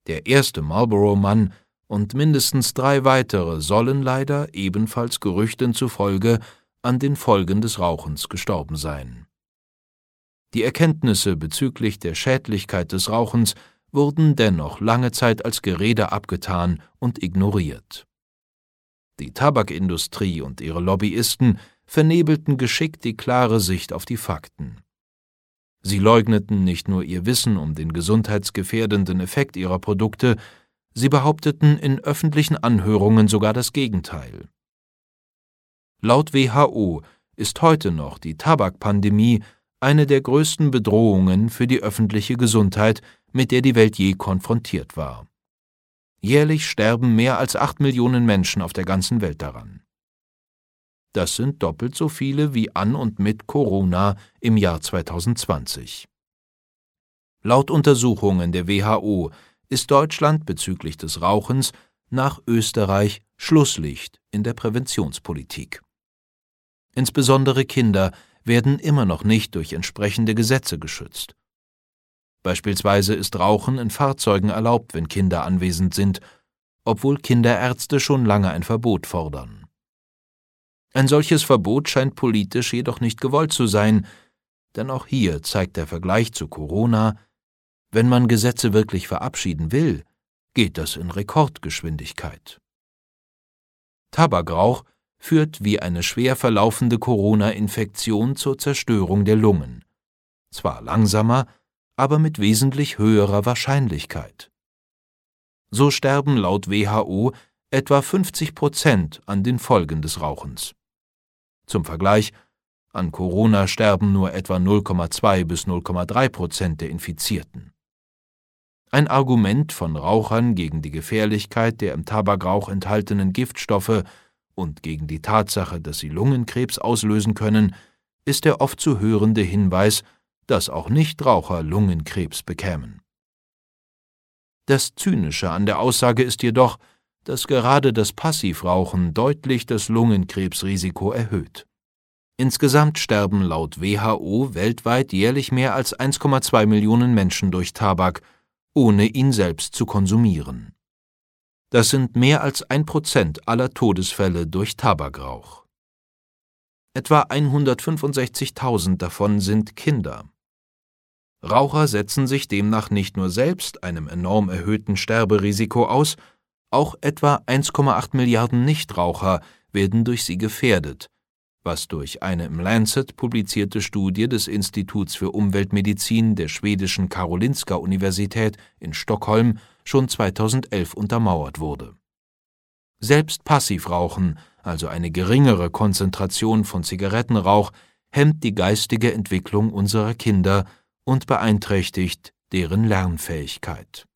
Der erste Marlboro-Mann und mindestens 3 weitere sollen leider, ebenfalls Gerüchten zufolge, an den Folgen des Rauchens gestorben sein. Die Erkenntnisse bezüglich der Schädlichkeit des Rauchens wurden dennoch lange Zeit als Gerede abgetan und ignoriert. Die Tabakindustrie und ihre Lobbyisten vernebelten geschickt die klare Sicht auf die Fakten. Sie leugneten nicht nur ihr Wissen um den gesundheitsgefährdenden Effekt ihrer Produkte, sie behaupteten in öffentlichen Anhörungen sogar das Gegenteil. Laut WHO ist heute noch die Tabakpandemie eine der größten Bedrohungen für die öffentliche Gesundheit, mit der die Welt je konfrontiert war. Jährlich sterben mehr als 8 Millionen Menschen auf der ganzen Welt daran. Das sind doppelt so viele wie an und mit Corona im Jahr 2020. Laut Untersuchungen der WHO ist Deutschland bezüglich des Rauchens nach Österreich Schlusslicht in der Präventionspolitik. Insbesondere Kinder werden immer noch nicht durch entsprechende Gesetze geschützt. Beispielsweise ist Rauchen in Fahrzeugen erlaubt, wenn Kinder anwesend sind, obwohl Kinderärzte schon lange ein Verbot fordern. Ein solches Verbot scheint politisch jedoch nicht gewollt zu sein, denn auch hier zeigt der Vergleich zu Corona, wenn man Gesetze wirklich verabschieden will, geht das in Rekordgeschwindigkeit. Tabakrauch führt wie eine schwer verlaufende Corona-Infektion zur Zerstörung der Lungen. Zwar langsamer, aber mit wesentlich höherer Wahrscheinlichkeit. So sterben laut WHO etwa 50% an den Folgen des Rauchens. Zum Vergleich, an Corona sterben nur etwa 0,2 bis 0,3% der Infizierten. Ein Argument von Rauchern gegen die Gefährlichkeit der im Tabakrauch enthaltenen Giftstoffe und gegen die Tatsache, dass sie Lungenkrebs auslösen können, ist der oft zu hörende Hinweis, dass auch Nichtraucher Lungenkrebs bekämen. Das Zynische an der Aussage ist jedoch, dass gerade das Passivrauchen deutlich das Lungenkrebsrisiko erhöht. Insgesamt sterben laut WHO weltweit jährlich mehr als 1,2 Millionen Menschen durch Tabak, ohne ihn selbst zu konsumieren. Das sind mehr als 1% aller Todesfälle durch Tabakrauch. Etwa 165.000 davon sind Kinder. Raucher setzen sich demnach nicht nur selbst einem enorm erhöhten Sterberisiko aus, auch etwa 1,8 Milliarden Nichtraucher werden durch sie gefährdet, was durch eine im Lancet publizierte Studie des Instituts für Umweltmedizin der schwedischen Karolinska-Universität in Stockholm schon 2011 untermauert wurde. Selbst Passivrauchen, also eine geringere Konzentration von Zigarettenrauch, hemmt die geistige Entwicklung unserer Kinder und beeinträchtigt deren Lernfähigkeit.